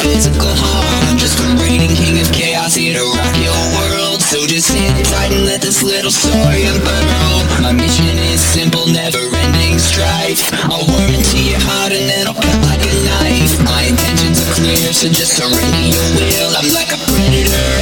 physical harm. I'm just a reigning king of chaos here to rock your world. So just sit tight and let this little story unfurl. My mission is simple, never-ending strife. I'll worm into your heart and then I'll cut like a knife. My intentions are clear, so just surrender your will. I'm like a predator,